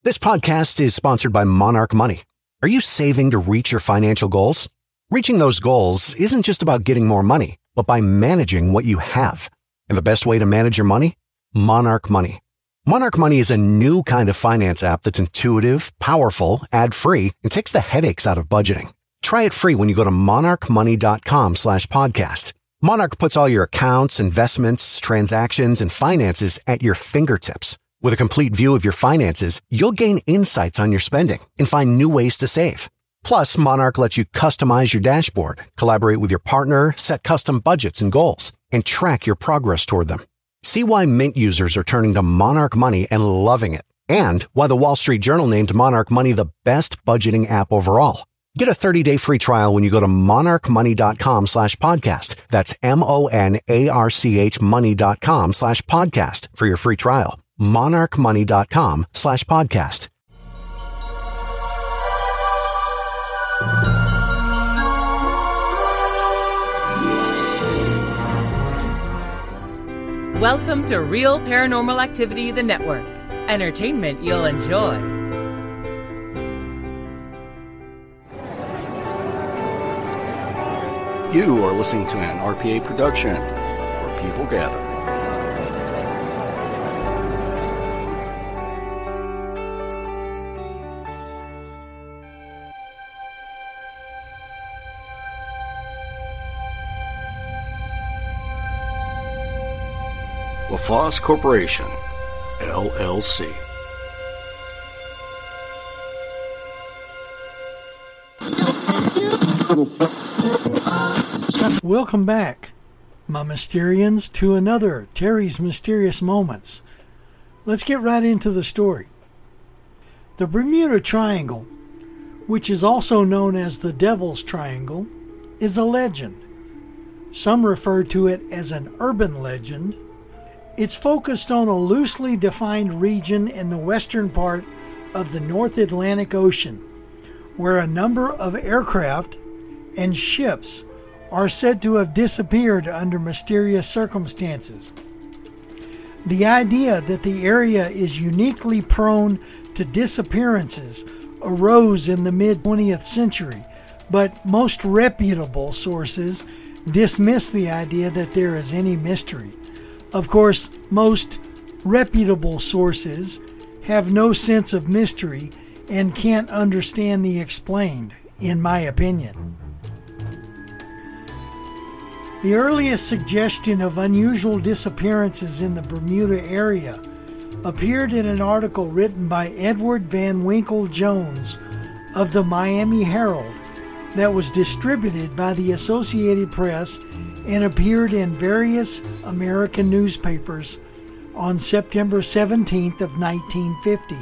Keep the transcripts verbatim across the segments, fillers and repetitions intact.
This podcast is sponsored by Monarch Money. Are you saving to reach your financial goals? Reaching those goals isn't just about getting more money, but by managing what you have. And the best way to manage your money? Monarch Money. Monarch Money is a new kind of finance app that's intuitive, powerful, ad-free, and takes the headaches out of budgeting. Try it free when you go to monarchmoney.com slash podcast. Monarch puts all your accounts, investments, transactions, and finances at your fingertips. With a complete view of your finances, you'll gain insights on your spending and find new ways to save. Plus, Monarch lets you customize your dashboard, collaborate with your partner, set custom budgets and goals, and track your progress toward them. See why Mint users are turning to Monarch Money and loving it, and why the Wall Street Journal named Monarch Money the best budgeting app overall. Get a thirty-day free trial when you go to monarchmoney.com slash podcast. That's M-O-N-A-R-C-H money.com slash podcast for your free trial. monarchmoney.com slash podcast. Welcome to Real Paranormal Activity, the network. Entertainment you'll enjoy. You are listening to an R P A production where people gather. LaFosse Corporation, L L C. Welcome back, my Mysterians, to another Terry's Mysterious Moments. Let's get right into the story. The Bermuda Triangle, which is also known as the Devil's Triangle, is a legend. Some refer to it as an urban legend. It's focused on a loosely defined region in the western part of the North Atlantic Ocean, where a number of aircraft and ships are said to have disappeared under mysterious circumstances. The idea that the area is uniquely prone to disappearances arose in the mid-twentieth century, but most reputable sources dismiss the idea that there is any mystery. Of course, most reputable sources have no sense of mystery and can't understand the explained, in my opinion. The earliest suggestion of unusual disappearances in the Bermuda area appeared in an article written by Edward Van Winkle Jones of the Miami Herald that was distributed by the Associated Press and appeared in various American newspapers on September seventeenth of nineteen fifty.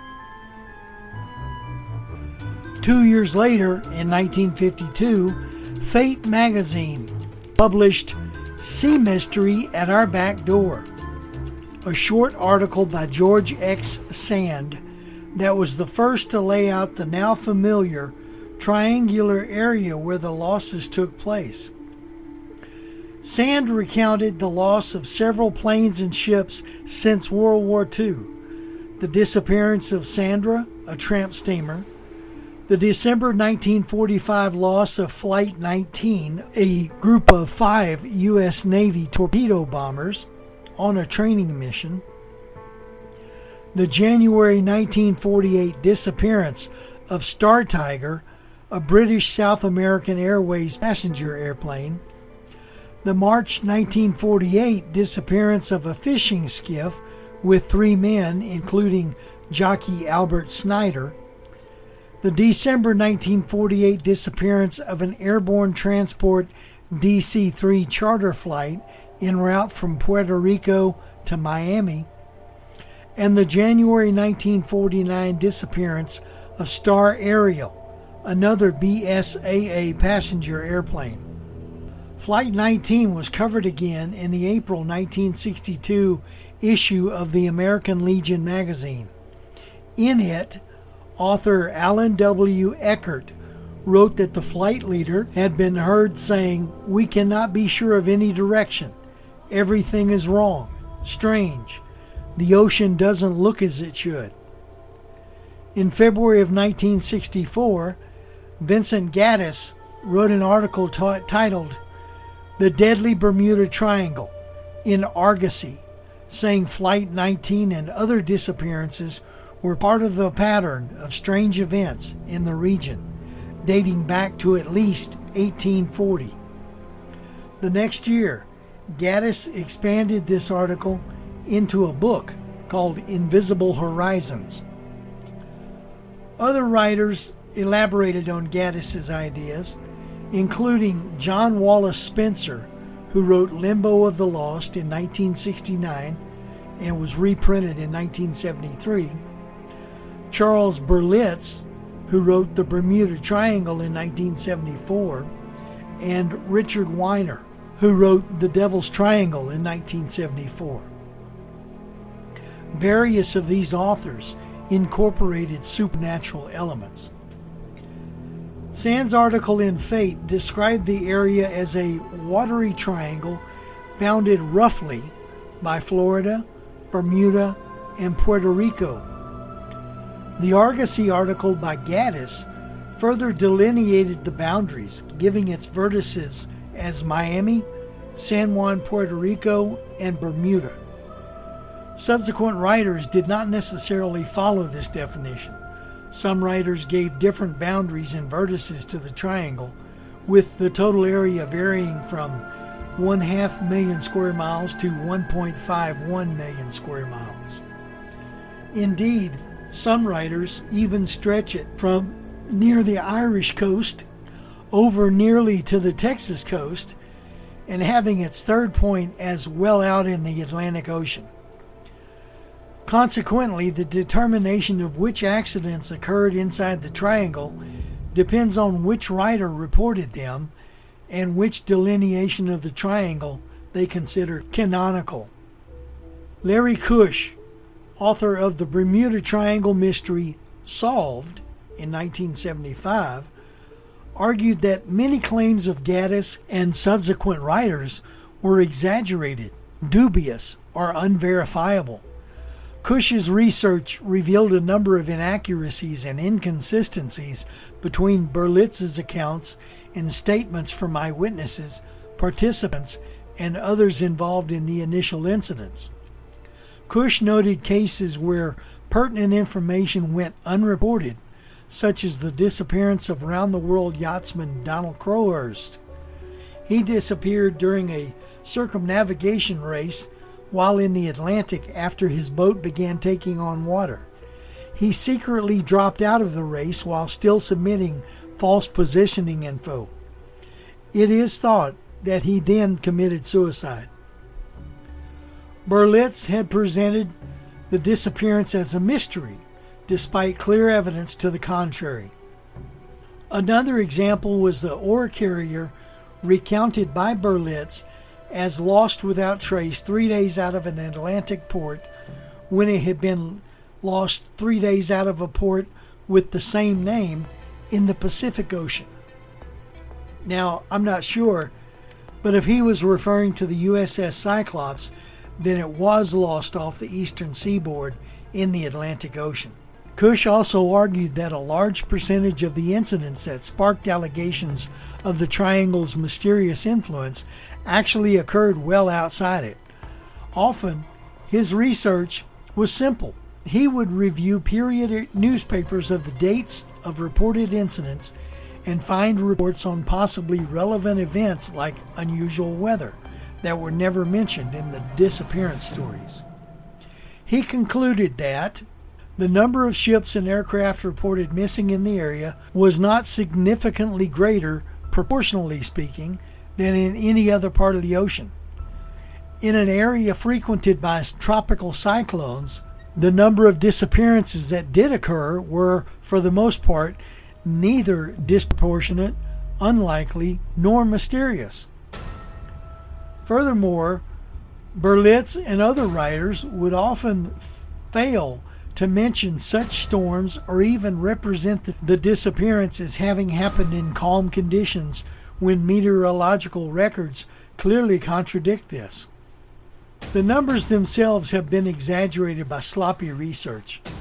Two years later, in nineteen fifty-two, Fate magazine published Sea Mystery at Our Back Door, a short article by George X. Sand that was the first to lay out the now familiar triangular area where the losses took place. Sand recounted the loss of several planes and ships since World War Two, the disappearance of Sandra, a tramp steamer, the December nineteen forty-five loss of Flight nineteen, a group of five U S Navy torpedo bombers on a training mission, the January nineteen forty-eight disappearance of Star Tiger, a British South American Airways passenger airplane, the March nineteen forty-eight disappearance of a fishing skiff with three men, including jockey Albert Snyder, the December nineteen forty-eight disappearance of an airborne transport D C three charter flight en route from Puerto Rico to Miami, and the January nineteen forty-nine disappearance of Star Ariel, another B S A A passenger airplane. Flight nineteen was covered again in the April nineteen sixty-two issue of the American Legion magazine. In it, author Alan W. Eckert wrote that the flight leader had been heard saying, "We cannot be sure of any direction. Everything is wrong. Strange. The ocean doesn't look as it should." In February of nineteen sixty-four, Vincent Gaddis wrote an article t- titled "The Deadly Bermuda Triangle" in Argosy, saying Flight nineteen and other disappearances were part of the pattern of strange events in the region, dating back to at least eighteen forty. The next year, Gaddis expanded this article into a book called Invisible Horizons. Other writers elaborated on Gaddis's ideas, including John Wallace Spencer, who wrote Limbo of the Lost in nineteen sixty-nine and was reprinted in nineteen seventy-three, Charles Berlitz, who wrote The Bermuda Triangle in nineteen seventy-four, and Richard Weiner, who wrote The Devil's Triangle in nineteen seventy-four. Various of these authors incorporated supernatural elements. Sand's article in Fate described the area as a watery triangle bounded roughly by Florida, Bermuda, and Puerto Rico. The Argosy article by Gaddis further delineated the boundaries, giving its vertices as Miami, San Juan, Puerto Rico, and Bermuda. Subsequent writers did not necessarily follow this definition. Some writers gave different boundaries and vertices to the triangle, with the total area varying from one half million square miles to one point five one million square miles. Indeed, some writers even stretch it from near the Irish coast over nearly to the Texas coast, and having its third point as well out in the Atlantic Ocean. Consequently, the determination of which accidents occurred inside the triangle depends on which writer reported them and which delineation of the triangle they consider canonical. Larry Kusch, author of The Bermuda Triangle Mystery Solved in nineteen seventy-five, argued that many claims of Gaddis and subsequent writers were exaggerated, dubious, or unverifiable. Cush's research revealed a number of inaccuracies and inconsistencies between Berlitz's accounts and statements from eyewitnesses, participants, and others involved in the initial incidents. Cush noted cases where pertinent information went unreported, such as the disappearance of round-the-world yachtsman Donald Crowhurst. He disappeared during a circumnavigation race while in the Atlantic after his boat began taking on water. He secretly dropped out of the race while still submitting false positioning info. It is thought that he then committed suicide. Berlitz had presented the disappearance as a mystery, despite clear evidence to the contrary. Another example was the ore carrier recounted by Berlitz as lost without trace three days out of an Atlantic port, when it had been lost three days out of a port with the same name in the Pacific Ocean. Now, I'm not sure, but if he was referring to the U S S Cyclops, then it was lost off the eastern seaboard in the Atlantic Ocean. Cush also argued that a large percentage of the incidents that sparked allegations of the triangle's mysterious influence actually occurred well outside it. Often, his research was simple. He would review periodic newspapers of the dates of reported incidents and find reports on possibly relevant events like unusual weather that were never mentioned in the disappearance stories. He concluded that the number of ships and aircraft reported missing in the area was not significantly greater, proportionally speaking, than in any other part of the ocean. In an area frequented by tropical cyclones, the number of disappearances that did occur were, for the most part, neither disproportionate, unlikely, nor mysterious. Furthermore, Berlitz and other writers would often fail to mention such storms or even represent the, the disappearance as having happened in calm conditions when meteorological records clearly contradict this. The numbers themselves have been exaggerated by sloppy research.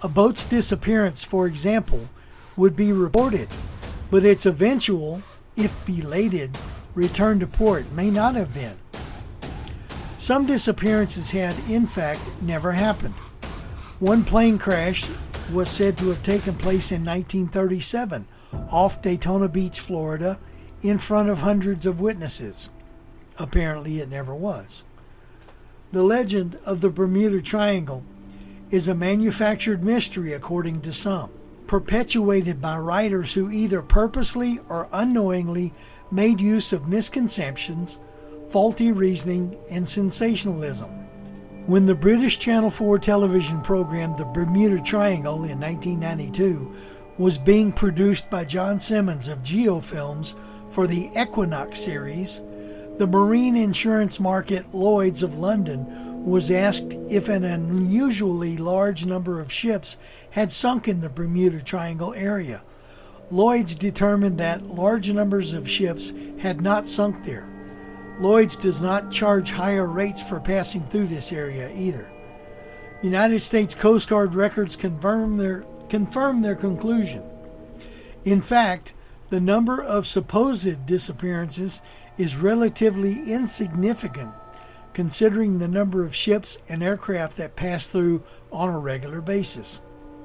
A boat's disappearance, for example, would be reported, but its eventual, if belated, return to port may not have been. Some disappearances had, in fact, never happened. One plane crash was said to have taken place in nineteen thirty-seven off Daytona Beach, Florida, in front of hundreds of witnesses. Apparently it never was. The legend of the Bermuda Triangle is a manufactured mystery, according to some, perpetuated by writers who either purposely or unknowingly made use of misconceptions, faulty reasoning, and sensationalism. When the British Channel four television program The Bermuda Triangle in nineteen ninety-two was being produced by John Simmons of GeoFilms for the Equinox series, the marine insurance market Lloyd's of London was asked if an unusually large number of ships had sunk in the Bermuda Triangle area. Lloyd's determined that large numbers of ships had not sunk there. Lloyd's does not charge higher rates for passing through this area either. United States Coast Guard records confirm their, confirm their conclusion. In fact, the number of supposed disappearances is relatively insignificant considering the number of ships and aircraft that pass through on a regular basis.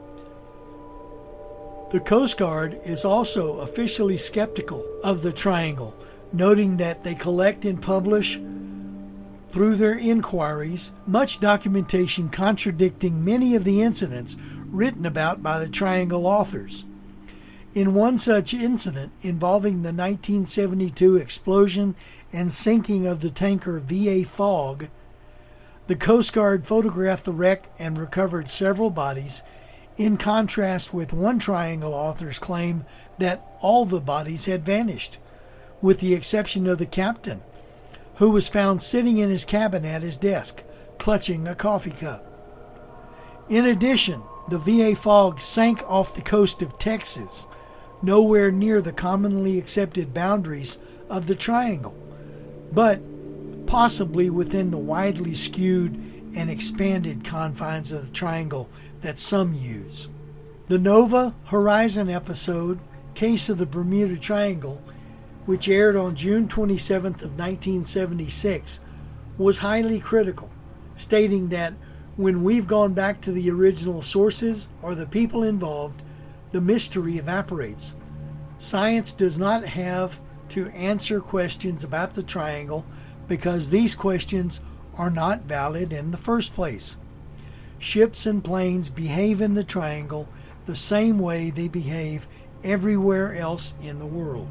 The Coast Guard is also officially skeptical of the Triangle, noting that they collect and publish, through their inquiries, much documentation contradicting many of the incidents written about by the Triangle authors. In one such incident involving the nineteen seventy-two explosion and sinking of the tanker V A Fog, the Coast Guard photographed the wreck and recovered several bodies, in contrast with one Triangle author's claim that all the bodies had vanished, with the exception of the captain, who was found sitting in his cabin at his desk, clutching a coffee cup. In addition, the V A Fog sank off the coast of Texas, nowhere near the commonly accepted boundaries of the Triangle, but possibly within the widely skewed and expanded confines of the Triangle that some use. The Nova Horizon episode, Case of the Bermuda Triangle, which aired on June twenty-seventh of nineteen seventy-six, was highly critical, stating that when we've gone back to the original sources or the people involved, the mystery evaporates. Science does not have to answer questions about the Triangle because these questions are not valid in the first place. Ships and planes behave in the Triangle the same way they behave everywhere else in the world.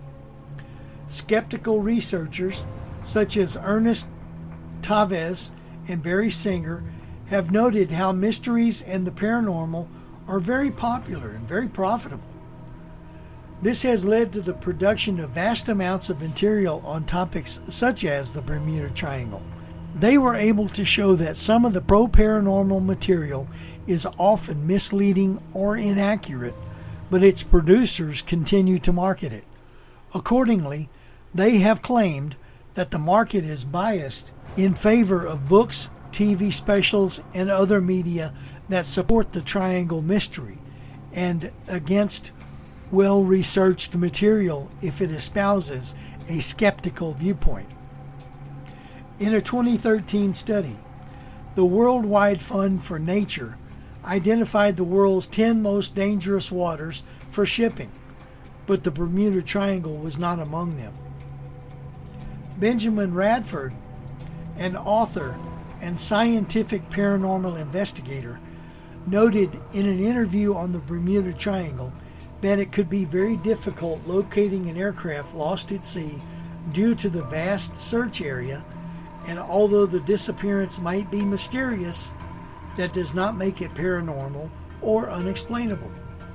Skeptical researchers such as Ernest Tavez and Barry Singer have noted how mysteries and the paranormal are very popular and very profitable. This has led to the production of vast amounts of material on topics such as the Bermuda Triangle. They were able to show that some of the pro-paranormal material is often misleading or inaccurate, but its producers continue to market it. Accordingly, they have claimed that the market is biased in favor of books, T V specials, and other media that support the Triangle mystery, and against well-researched material if it espouses a skeptical viewpoint. In a twenty thirteen study, the Worldwide Fund for Nature identified the world's ten most dangerous waters for shipping, but the Bermuda Triangle was not among them. Benjamin Radford, an author and scientific paranormal investigator, noted in an interview on the Bermuda Triangle that it could be very difficult locating an aircraft lost at sea due to the vast search area, and although the disappearance might be mysterious, that does not make it paranormal or unexplainable.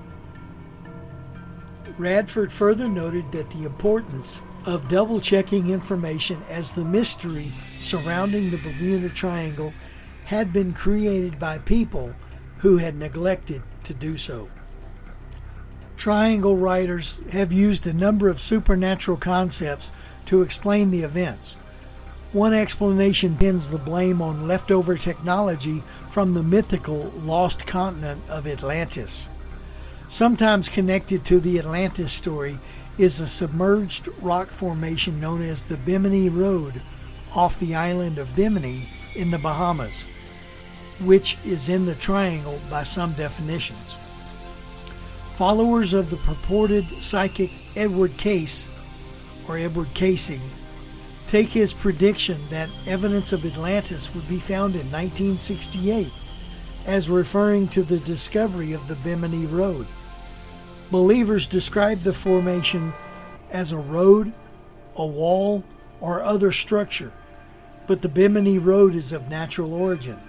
Radford further noted that the importance of double-checking information as the mystery surrounding the Bermuda Triangle had been created by people who had neglected to do so. Triangle writers have used a number of supernatural concepts to explain the events. One explanation pins the blame on leftover technology from the mythical lost continent of Atlantis. Sometimes connected to the Atlantis story is a submerged rock formation known as the Bimini Road off the island of Bimini in the Bahamas, which is in the triangle by some definitions. Followers of the purported psychic Edward Cayce, or Edward Casey, take his prediction that evidence of Atlantis would be found in nineteen sixty-eight as referring to the discovery of the Bimini Road. Believers describe the formation as a road, a wall, or other structure, but the Bimini Road is of natural origin.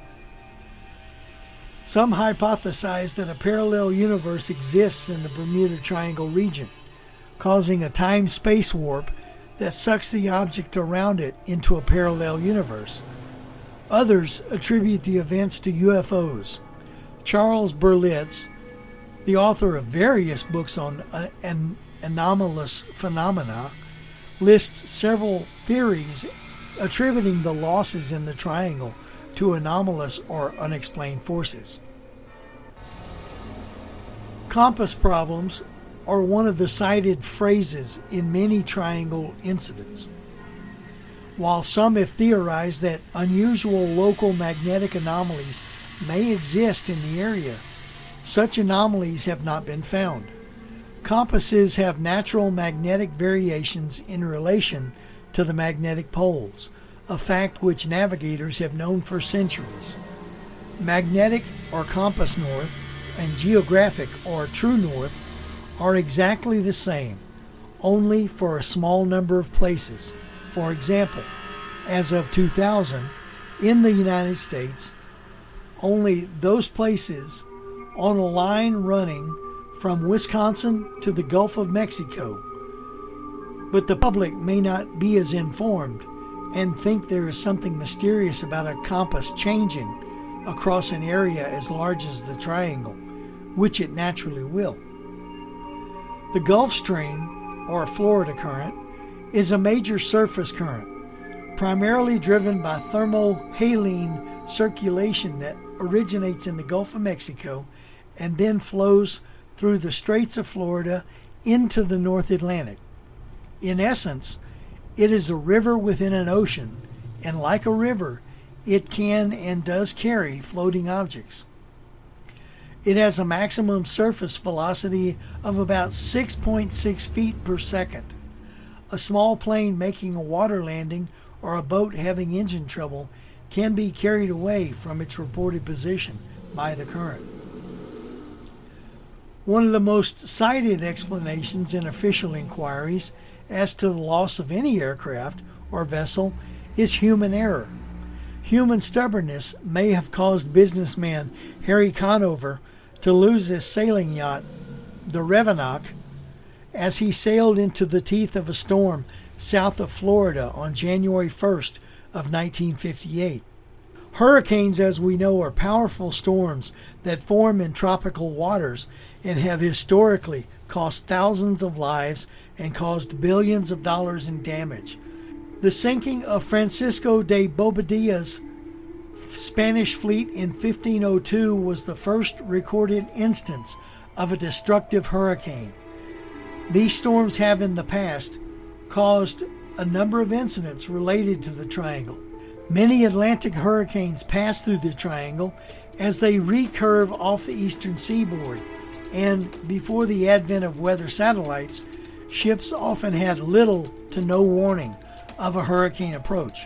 Some hypothesize that a parallel universe exists in the Bermuda Triangle region, causing a time-space warp that sucks the object around it into a parallel universe. Others attribute the events to U F Os. Charles Berlitz, the author of various books on uh, an anomalous phenomena, lists several theories attributing the losses in the triangle to anomalous or unexplained forces. Compass problems are one of the cited phrases in many triangle incidents. While some have theorized that unusual local magnetic anomalies may exist in the area, such anomalies have not been found. Compasses have natural magnetic variations in relation to the magnetic poles, a fact which navigators have known for centuries. Magnetic or compass north and geographic or true north are exactly the same, only for a small number of places. For example, as of two thousand, in the United States, only those places on a line running from Wisconsin to the Gulf of Mexico. But the public may not be as informed and think there is something mysterious about a compass changing across an area as large as the triangle, which it naturally will. The Gulf Stream, or Florida Current, is a major surface current, primarily driven by thermohaline circulation that originates in the Gulf of Mexico and then flows through the Straits of Florida into the North Atlantic. In essence, it is a river within an ocean, and like a river, it can and does carry floating objects. It has a maximum surface velocity of about six point six feet per second. A small plane making a water landing or a boat having engine trouble can be carried away from its reported position by the current. One of the most cited explanations in official inquiries as to the loss of any aircraft or vessel is human error. Human stubbornness may have caused businessman Harry Conover to lose his sailing yacht, the Revenant, as he sailed into the teeth of a storm south of Florida on January first of nineteen fifty-eight. Hurricanes, as we know, are powerful storms that form in tropical waters and have historically cost thousands of lives and caused billions of dollars in damage. The sinking of Francisco de Bobadilla's Spanish fleet in fifteen oh two was the first recorded instance of a destructive hurricane. These storms have in the past caused a number of incidents related to the triangle. Many Atlantic hurricanes pass through the triangle as they recurve off the eastern seaboard, and before the advent of weather satellites, ships often had little to no warning of a hurricane approach.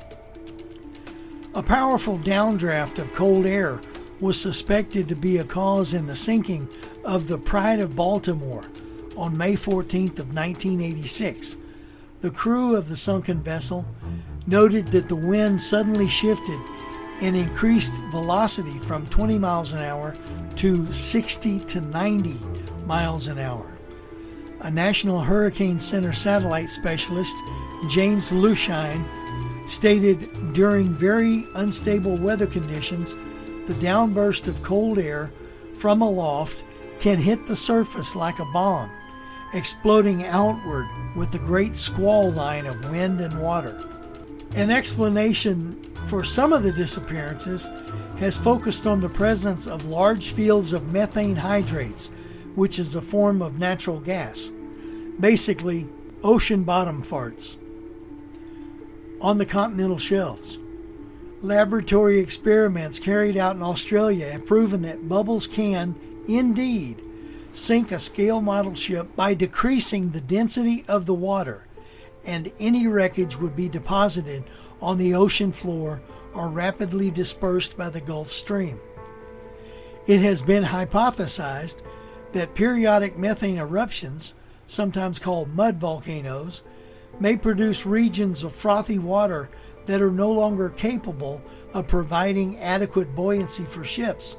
A powerful downdraft of cold air was suspected to be a cause in the sinking of the Pride of Baltimore on May fourteenth of nineteen eighty-six. The crew of the sunken vessel noted that the wind suddenly shifted and increased velocity from twenty miles an hour to sixty to ninety miles an hour. A National Hurricane Center satellite specialist, James Lushine, stated during very unstable weather conditions, the downburst of cold air from aloft can hit the surface like a bomb, exploding outward with a great squall line of wind and water. An explanation for some of the disappearances has focused on the presence of large fields of methane hydrates, which is a form of natural gas, basically ocean bottom farts, on the continental shelves. Laboratory experiments carried out in Australia have proven that bubbles can, indeed, sink a scale model ship by decreasing the density of the water, and any wreckage would be deposited on the ocean floor or rapidly dispersed by the Gulf Stream. It has been hypothesized that periodic methane eruptions, sometimes called mud volcanoes, may produce regions of frothy water that are no longer capable of providing adequate buoyancy for ships.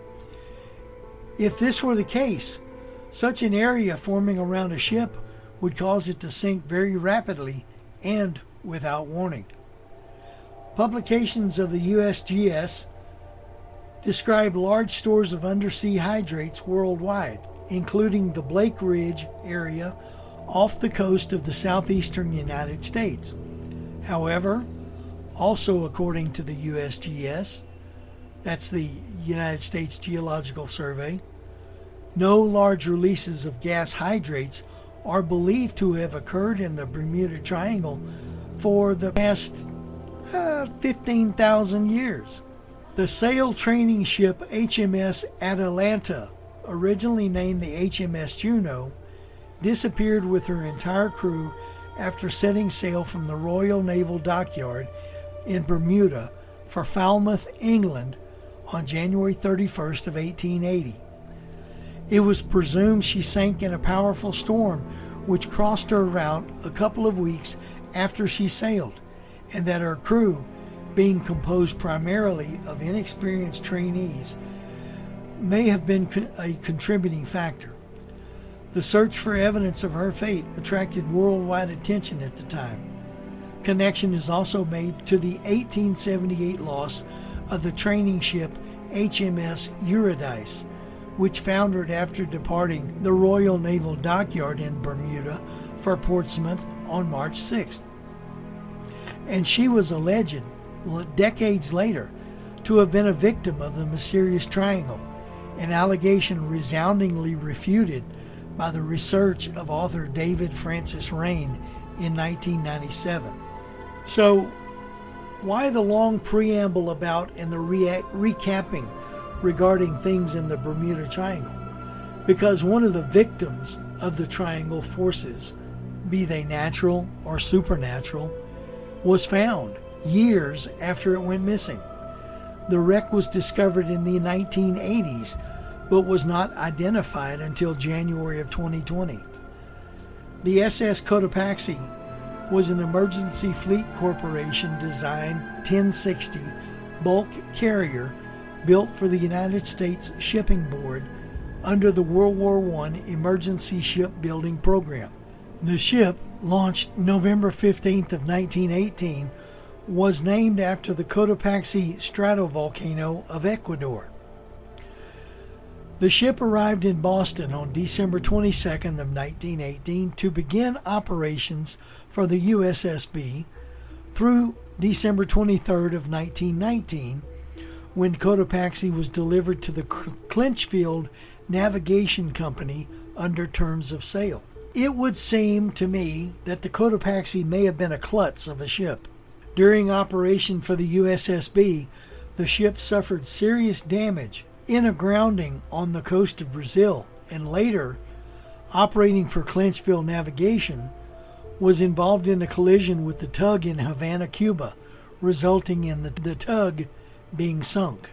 If this were the case, such an area forming around a ship would cause it to sink very rapidly and without warning. Publications of the U S G S describe large stores of undersea hydrates worldwide, including the Blake Ridge area off the coast of the southeastern United States. However, also according to the U S G S, that's the United States Geological Survey, no large releases of gas hydrates are believed to have occurred in the Bermuda Triangle for the past uh, fifteen thousand years. The sail training ship H M S Atalanta, originally named the H M S Juno, disappeared with her entire crew after setting sail from the Royal Naval Dockyard in Bermuda for Falmouth, England on January thirty-first of eighteen eighty. It was presumed she sank in a powerful storm which crossed her route a couple of weeks after she sailed, and that her crew, being composed primarily of inexperienced trainees, may have been a contributing factor. The search for evidence of her fate attracted worldwide attention at the time. Connection is also made to the eighteen seventy-eight loss of the training ship H M S Eurydice, which foundered after departing the Royal Naval Dockyard in Bermuda for Portsmouth on March sixth. And she was alleged, decades later, to have been a victim of the mysterious triangle, an allegation resoundingly refuted by the research of author David Francis Rain in nineteen ninety-seven. So, why the long preamble about and the re- recapping regarding things in the Bermuda Triangle? Because one of the victims of the triangle forces, be they natural or supernatural, was found years after it went missing. The wreck was discovered in the nineteen eighties, but was not identified until January of twenty twenty. The S S Cotopaxi was an Emergency Fleet Corporation designed ten sixty bulk carrier built for the United States Shipping Board under the World War One Emergency Shipbuilding Program. The ship, launched November fifteenth of nineteen eighteen, was named after the Cotopaxi stratovolcano of Ecuador. The ship arrived in Boston on December twenty-second of nineteen eighteen to begin operations for the U S S B through December twenty-third of nineteen nineteen, when Cotopaxi was delivered to the Clinchfield Navigation Company under terms of sale. It would seem to me that the Cotopaxi may have been a klutz of a ship. During operation for the U S S B, the ship suffered serious damage in a grounding on the coast of Brazil, and later, operating for Clinchfield Navigation, was involved in a collision with the tug in Havana, Cuba, resulting in the, the tug being sunk.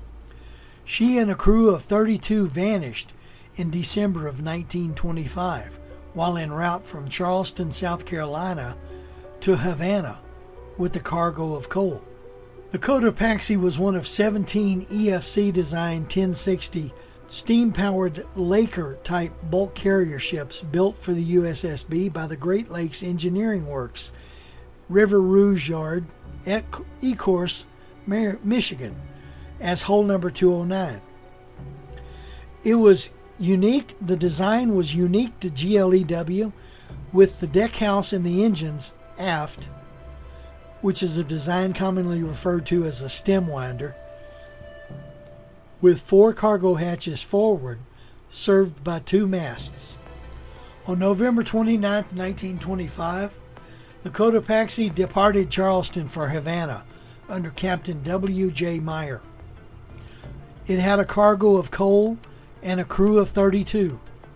She and a crew of thirty-two vanished in December of nineteen twenty-five while en route from Charleston, South Carolina to Havana with the cargo of coal. The Cotopaxi was one of seventeen E F C-designed ten sixty steam-powered Laker-type bulk carrier ships built for the U S S B by the Great Lakes Engineering Works, River Rouge Yard, Ecorse, Michigan, as hull number two oh nine. It was unique, the design was unique to G L E W, with the deck house and the engines aft which is a design commonly referred to as a stem winder, with four cargo hatches forward, served by two masts. On November twenty-ninth, nineteen twenty-five, the Cotopaxi departed Charleston for Havana under Captain W J Meyer. It had a cargo of coal and a crew of thirty-two.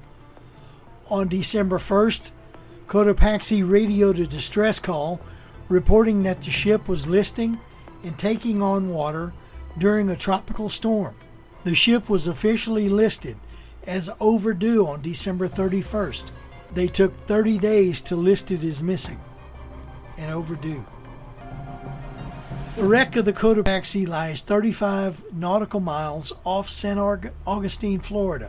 On December first, Cotopaxi radioed a distress call reporting that the ship was listing and taking on water during a tropical storm. The ship was officially listed as overdue on December thirty-first. They took thirty days to list it as missing and overdue. The wreck of the Cotopaxi lies thirty-five nautical miles off Saint Augustine, Florida.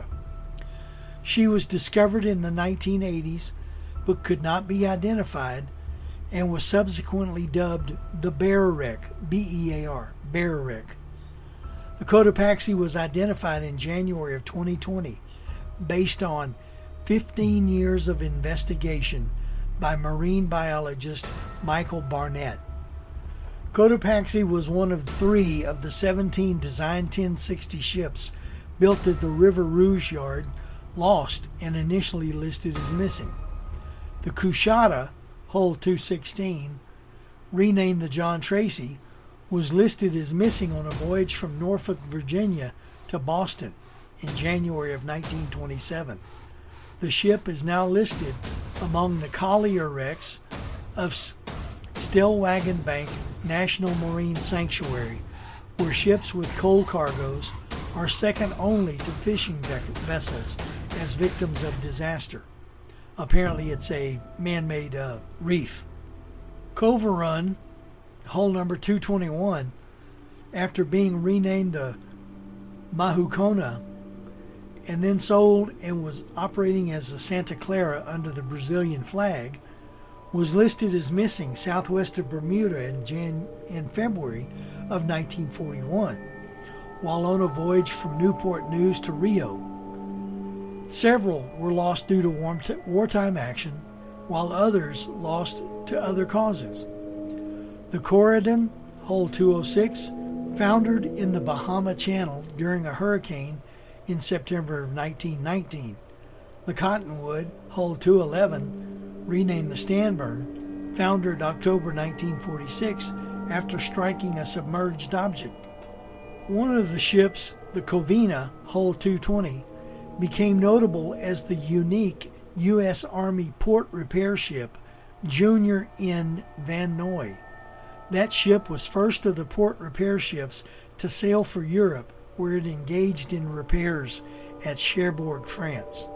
She was discovered in the nineteen eighties but could not be identified and was subsequently dubbed the Bear Wreck, B E A R, Bear Wreck. The Cotopaxi was identified in January of twenty twenty based on fifteen years of investigation by marine biologist Michael Barnett. Cotopaxi was one of three of the seventeen Design ten sixty ships built at the River Rouge Yard lost and initially listed as missing. The Coushatta, hull two sixteen, renamed the John Tracy, was listed as missing on a voyage from Norfolk, Virginia to Boston in January of nineteen twenty-seven. The ship is now listed among the Collier wrecks of Stellwagen Bank National Marine Sanctuary, where ships with coal cargoes are second only to fishing vessels as victims of disaster. Apparently it's a man-made uh, reef. Culver Run, hull number two twenty-one, after being renamed the Mahucona and then sold and was operating as the Santa Clara under the Brazilian flag, was listed as missing southwest of Bermuda in, Jan- in February of nineteen forty-one, while on a voyage from Newport News to Rio. Several were lost due to warm t- wartime action, while others lost to other causes. The Corydon, hull two oh six, foundered in the Bahama Channel during a hurricane in September of nineteen nineteen. The Cottonwood, hull two eleven, renamed the Stanburn, foundered October nineteen forty-six after striking a submerged object. One of the ships, the Covina, hull two twenty, became notable as the unique U S Army port repair ship Junior N. Van Noy. That ship was first of the port repair ships to sail for Europe, where it engaged in repairs at Cherbourg, France.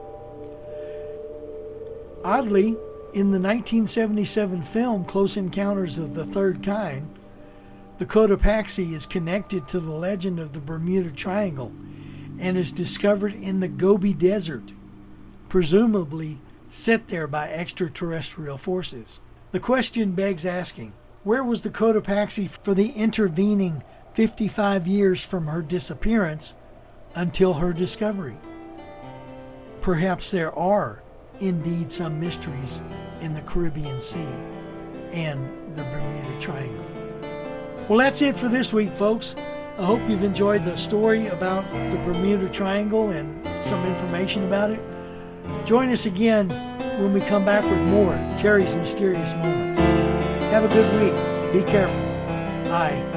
Oddly, in the nineteen seventy-seven film Close Encounters of the Third Kind, the Cotopaxi is connected to the legend of the Bermuda Triangle and is discovered in the Gobi Desert, presumably set there by extraterrestrial forces. The question begs asking, where was the Cotopaxi for the intervening fifty-five years from her disappearance until her discovery? Perhaps there are indeed some mysteries in the Caribbean Sea and the Bermuda Triangle. Well, that's it for this week, folks. I hope you've enjoyed the story about the Bermuda Triangle and some information about it. Join us again when we come back with more Terry's Mysterious Moments. Have a good week. Be careful. Bye.